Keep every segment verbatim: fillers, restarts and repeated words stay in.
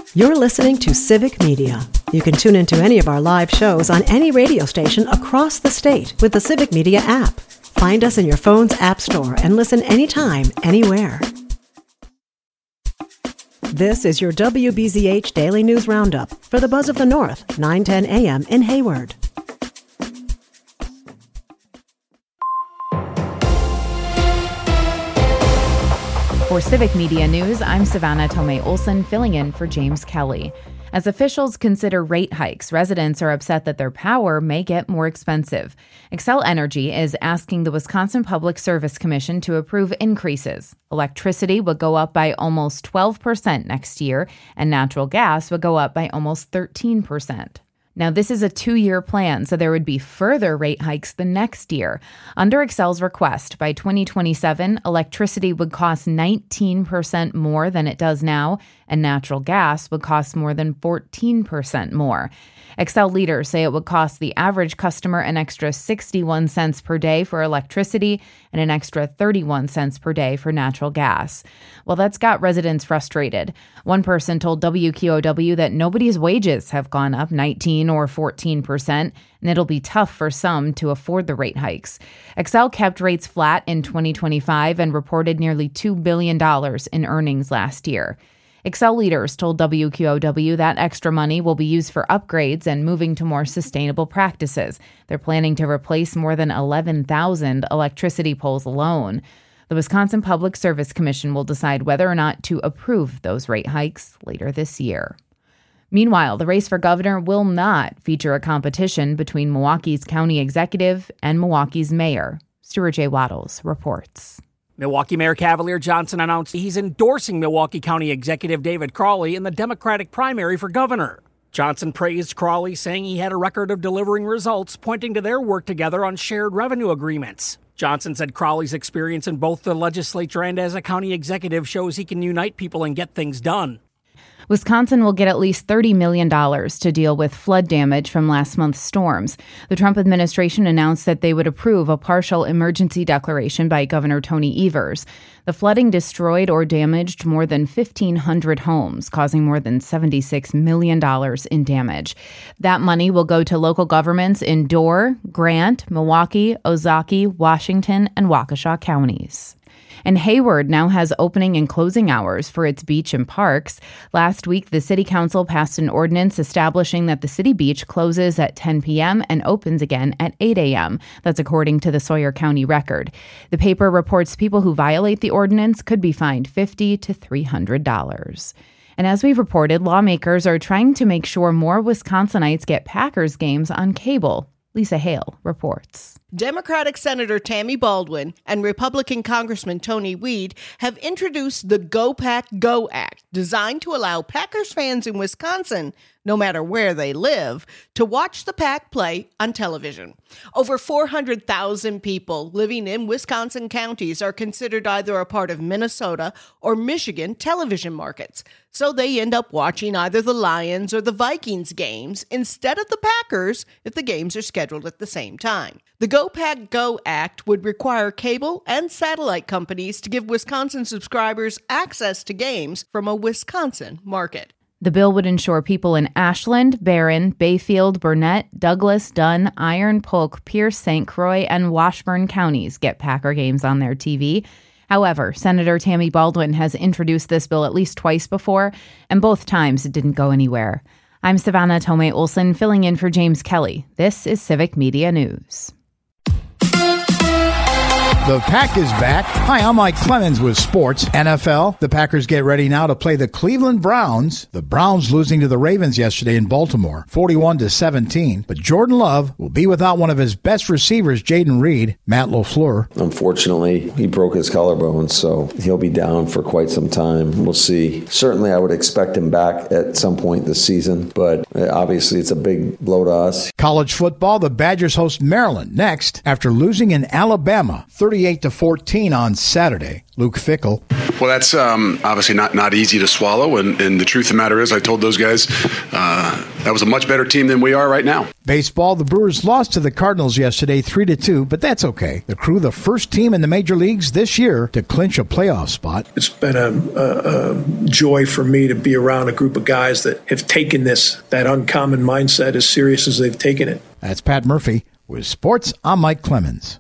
You're listening to Civic Media. You can tune into any of our live shows on any radio station across the state with the Civic Media app. Find us in your phone's app store and listen anytime, anywhere. This is your W B Z H Daily News Roundup for the Buzz of the North, nine ten a.m. in Hayward. For Civic Media News, I'm Savannah Tomei-Olson, filling in for James Kelly. As officials consider rate hikes, residents are upset that their power may get more expensive. Xcel Energy is asking the Wisconsin Public Service Commission to approve increases. Electricity would go up by almost twelve percent next year, and natural gas would go up by almost thirteen percent. Now, this is a two-year plan, so there would be further rate hikes the next year. Under Xcel's request, by twenty twenty-seven, electricity would cost nineteen percent more than it does now, and natural gas would cost more than fourteen percent more. Xcel leaders say it would cost the average customer an extra sixty-one cents per day for electricity and an extra thirty-one cents per day for natural gas. Well, that's got residents frustrated. One person told W Q O W that nobody's wages have gone up nineteen or fourteen percent, and it'll be tough for some to afford the rate hikes. Xcel kept rates flat in twenty twenty-five and reported nearly two billion dollars in earnings last year. Xcel leaders told W Q O W that extra money will be used for upgrades and moving to more sustainable practices. They're planning to replace more than eleven thousand electricity poles alone. The Wisconsin Public Service Commission will decide whether or not to approve those rate hikes later this year. Meanwhile, the race for governor will not feature a competition between Milwaukee's county executive and Milwaukee's mayor. Stuart J. Waddles reports. Milwaukee Mayor Cavalier Johnson announced he's endorsing Milwaukee County Executive David Crowley in the Democratic primary for governor. Johnson praised Crowley, saying he had a record of delivering results, pointing to their work together on shared revenue agreements. Johnson said Crowley's experience in both the legislature and as a county executive shows he can unite people and get things done. Wisconsin will get at least thirty million dollars to deal with flood damage from last month's storms. The Trump administration announced that they would approve a partial emergency declaration by Governor Tony Evers. The flooding destroyed or damaged more than fifteen hundred homes, causing more than seventy-six million dollars in damage. That money will go to local governments in Dorr, Grant, Milwaukee, Ozaukee, Washington, and Waukesha counties. And Hayward now has opening and closing hours for its beach and parks. Last week, the city council passed an ordinance establishing that the city beach closes at ten p.m. and opens again at eight a.m. That's according to the Sawyer County Record. The paper reports people who violate the ordinance could be fined fifty to three hundred dollars. And as we've reported, lawmakers are trying to make sure more Wisconsinites get Packers games on cable. Lisa Hale reports. Democratic Senator Tammy Baldwin and Republican Congressman Tony Weed have introduced the Go Pack Go Act, designed to allow Packers fans in Wisconsin, no matter where they live, to watch the Pack play on television. Over four hundred thousand people living in Wisconsin counties are considered either a part of Minnesota or Michigan television markets, so they end up watching either the Lions or the Vikings games instead of the Packers if the games are scheduled at the same time. The Go Pack Go Act would require cable and satellite companies to give Wisconsin subscribers access to games from a Wisconsin market. The bill would ensure people in Ashland, Barron, Bayfield, Burnett, Douglas, Dunn, Iron, Polk, Pierce, Saint Croix, and Washburn counties get Packer games on their T V. However, Senator Tammy Baldwin has introduced this bill at least twice before, and both times it didn't go anywhere. I'm Savannah Tomei-Olson, filling in for James Kelly. This is Civic Media News. The Pack is back. Hi, I'm Mike Clemens with sports. N F L, the Packers get ready now to play the Cleveland Browns. The Browns losing to the Ravens yesterday in Baltimore, forty-one to seventeen. But Jordan Love will be without one of his best receivers, Jaden Reed. Matt LaFleur. Unfortunately, he broke his collarbone, so he'll be down for quite some time. We'll see. Certainly, I would expect him back at some point this season, but obviously it's a big blow to us. College football, the Badgers host Maryland next after losing in Alabama, thirty-eight to fourteen on Saturday. Luke Fickell. Well, that's um, obviously not, not easy to swallow, and, and the truth of the matter is I told those guys uh, that was a much better team than we are right now. Baseball, the Brewers lost to the Cardinals yesterday three to two, but that's okay. The Crew, the first team in the major leagues this year to clinch a playoff spot. It's been a, a, a joy for me to be around a group of guys that have taken this, that uncommon mindset, as serious as they've taken it. That's Pat Murphy. With sports, I'm Mike Clemens.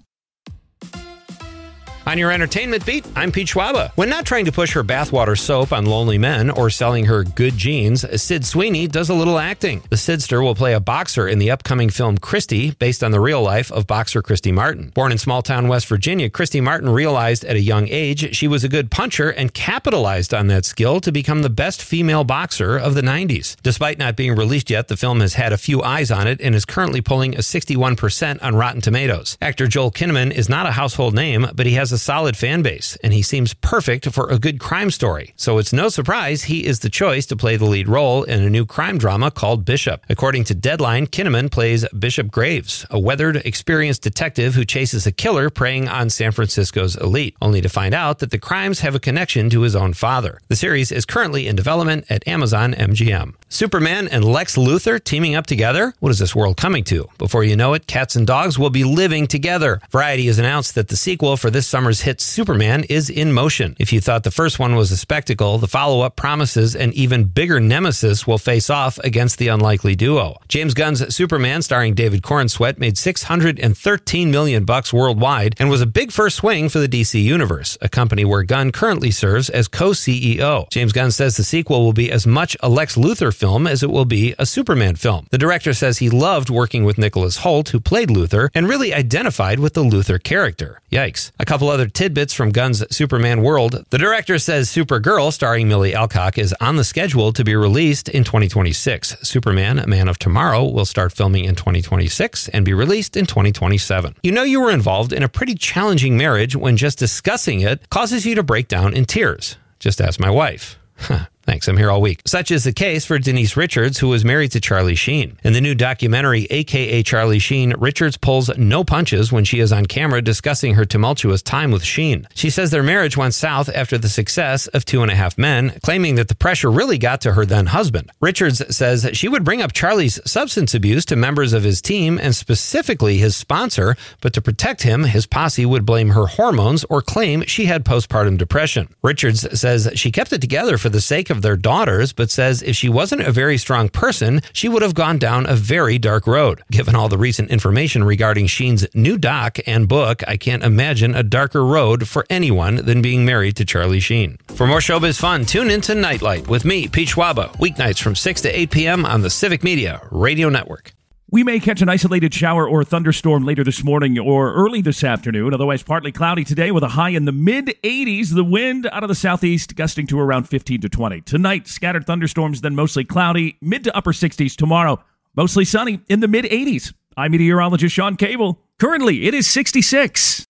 On your entertainment beat, I'm Pete Schwaba. When not trying to push her bathwater soap on lonely men or selling her good jeans, Sid Sweeney does a little acting. The Sidster will play a boxer in the upcoming film Christy, based on the real life of boxer Christy Martin. Born in small-town West Virginia, Christy Martin realized at a young age she was a good puncher and capitalized on that skill to become the best female boxer of the nineties. Despite not being released yet, the film has had a few eyes on it and is currently pulling a sixty-one percent on Rotten Tomatoes. Actor Joel Kinnaman is not a household name, but he has a solid fan base, and he seems perfect for a good crime story. So it's no surprise he is the choice to play the lead role in a new crime drama called Bishop. According to Deadline, Kinnaman plays Bishop Graves, a weathered, experienced detective who chases a killer preying on San Francisco's elite, only to find out that the crimes have a connection to his own father. The series is currently in development at Amazon M G M. Superman and Lex Luthor teaming up together? What is this world coming to? Before you know it, cats and dogs will be living together. Variety has announced that the sequel for this summer's hit Superman is in motion. If you thought the first one was a spectacle, the follow-up promises an even bigger nemesis will face off against the unlikely duo. James Gunn's Superman, starring David Corenswet, made six hundred thirteen million bucks worldwide and was a big first swing for the D C Universe, a company where Gunn currently serves as co-C E O. James Gunn says the sequel will be as much a Lex Luthor film as it will be a Superman film. The director says he loved working with Nicholas Hoult, who played Luthor, and really identified with the Luthor character. Yikes. A couple other tidbits from Gunn's Superman world. The director says Supergirl, starring Millie Alcock, is on the schedule to be released in twenty twenty-six. Superman, A Man of Tomorrow, will start filming in twenty twenty-six and be released in twenty twenty-seven. You know you were involved in a pretty challenging marriage when just discussing it causes you to break down in tears. Just ask my wife. Thanks, I'm here all week. Such is the case for Denise Richards, who was married to Charlie Sheen. In the new documentary, A K A Charlie Sheen, Richards pulls no punches when she is on camera discussing her tumultuous time with Sheen. She says their marriage went south after the success of Two and a Half Men, claiming that the pressure really got to her then husband. Richards says she would bring up Charlie's substance abuse to members of his team and specifically his sponsor, but to protect him, his posse would blame her hormones or claim she had postpartum depression. Richards says she kept it together for the sake of of their daughters, but says if she wasn't a very strong person, she would have gone down a very dark road. Given all the recent information regarding Sheen's new doc and book, I can't imagine a darker road for anyone than being married to Charlie Sheen. For more showbiz fun, tune into Nightlight with me, Pete Schwaba, weeknights from six to eight p.m. on the Civic Media Radio Network. We may catch an isolated shower or thunderstorm later this morning or early this afternoon. Otherwise, partly cloudy today with a high in the mid eighties. The wind out of the southeast gusting to around fifteen to twenty. Tonight, scattered thunderstorms, then mostly cloudy. Mid to upper sixties tomorrow. Mostly sunny in the mid eighties. I'm meteorologist Sean Cable. Currently, it is sixty-six.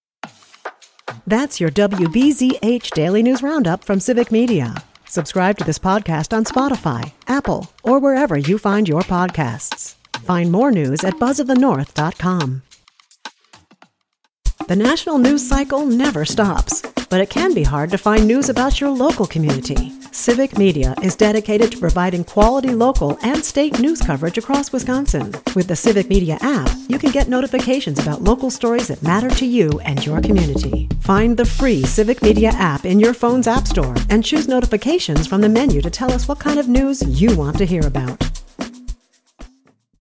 That's your W B Z H Daily News Roundup from Civic Media. Subscribe to this podcast on Spotify, Apple, or wherever you find your podcasts. Find more news at buzz of the north dot com. The national news cycle never stops, but it can be hard to find news about your local community. Civic Media is dedicated to providing quality local and state news coverage across Wisconsin. With the Civic Media app, you can get notifications about local stories that matter to you and your community. Find the free Civic Media app in your phone's app store and choose notifications from the menu to tell us what kind of news you want to hear about.